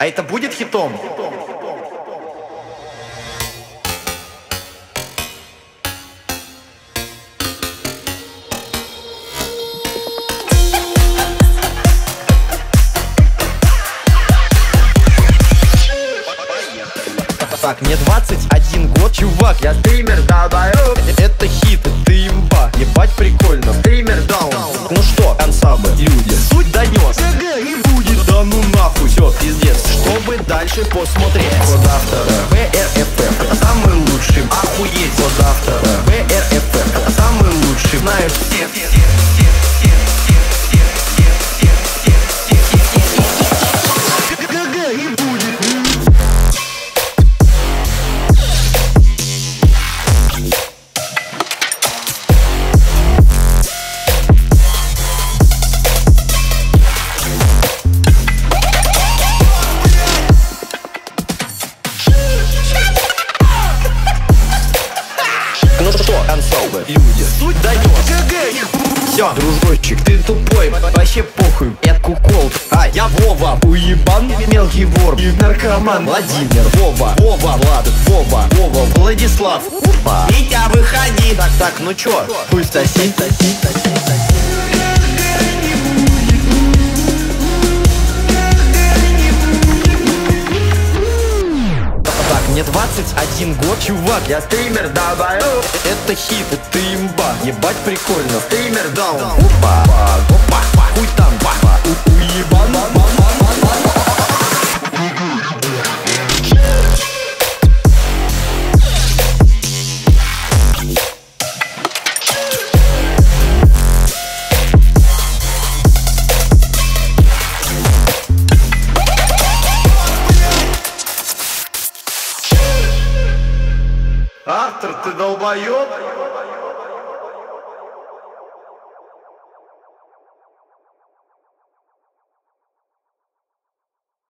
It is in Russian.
А это будет хитом? Так, мне 21 год, чувак, я стример, долбоёб. Это хит, ты имба, ебать прикольно. Стример даун. Ну что, ансамбль, люди, суть донес. ГГ и будет, да ну нахуй, всё, пиздец. Чтобы дальше посмотреть. Код автора ВРФФ, это самый лучший, охуеть. Код автора ВРФФ, это самый лучший, знаешь все. ГГ и будет. Ну что, ансамбль, люди, суть дает. Все, дружочек, ты тупой, вообще похуй, я кукол. А я Вова, уебан, мелкий вор и наркоман. Владимир, Вова, Влад, Вова, Владислав. Витя, выходи. Так, ну чё, пусть соси. Мне 21 год, чувак, я стример, долбоёб. Это хит, это имба, ебать прикольно. Стример даун. Опа, хуй там, уебан. Автор, ты долбоёб?